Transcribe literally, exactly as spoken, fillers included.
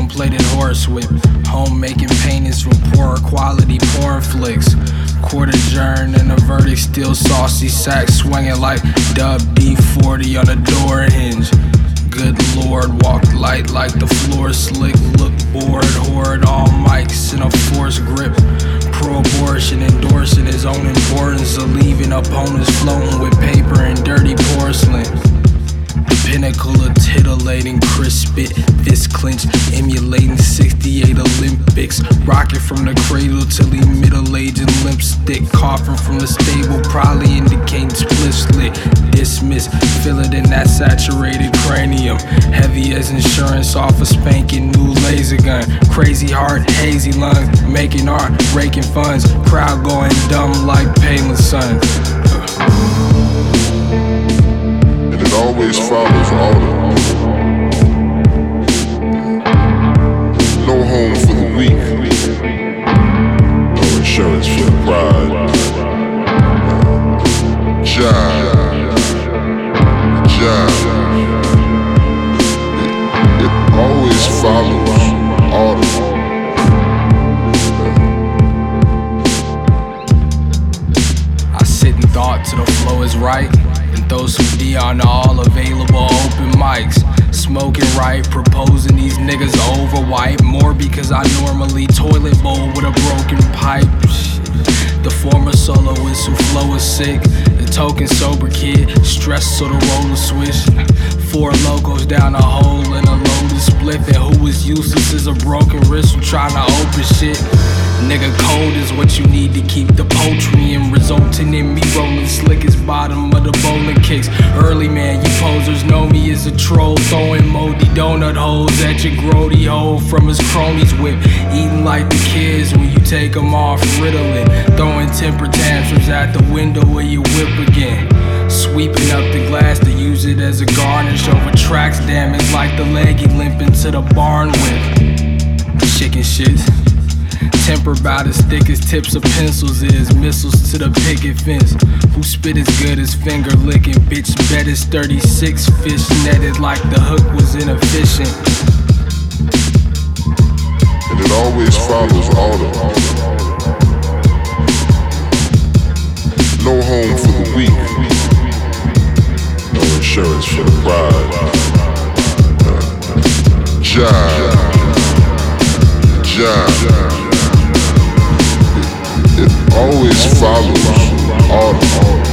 chrome-plated horse whip. Home-making paintings from poor quality porn flicks. Court adjourned and the verdict still saucy. Sack swinging like Dub D forty on a door hinge. Good Lord, walked light like the floor slick. Look bored, hoard all mics in a force grip. Pro-abortion, endorsing his own importance of leaving opponents floating with paper and dirty porcelain. The pinnacle of titillating, crisp spit, fist clench, emulating sixty-eight Olympics. Rocking from the cradle till he middle-aged and limp stick. Coughing from the stable, probably indicating split slit. Dismiss, feel it in that saturated cranium. Heavy as insurance off a spanking new laser gun. Crazy heart, hazy lungs, making art, raking funds. Crowd going dumb like Palin's Sons. And it always follows autumn. No home for the weak, no insurance for the pride. Jive, jive. It, it always follows autumn. I sit in thought till the flow is right, and throw some D on all available open mics. Smoking right, proposing these niggas over white. More because I normally toilet bowl with a broken pipe. The former soloist who flow is sick. The token sober kid, stressed so the roller switch. Four logos down a hole in a loaded spliff. And who is useless is a broken wrist from trying to open shit. Nigga, cold is what you need to keep the poultry in, resulting in me rolling slick as bottom of the bowling kicks. Early man, you posers know me as a troll, throwing moldy donut holes at your grody hole from his cronies whip. Eating like the kids when you take them off Ritalin. Throwing temper tantrums at the window where you whip again. Sweeping up the glass to use it as a garnish over tracks damaged like the leg he limping to the barn with. Chicken shit. Temper about as thick as tips of pencils is. Missiles to the picket fence. Who spit as good as finger licking? Bitch bet is thirty-six fish netted like the hook was inefficient. And it always follows autumn. No home for the weak, no insurance for the pride. Jive, jive. It always follows autumn.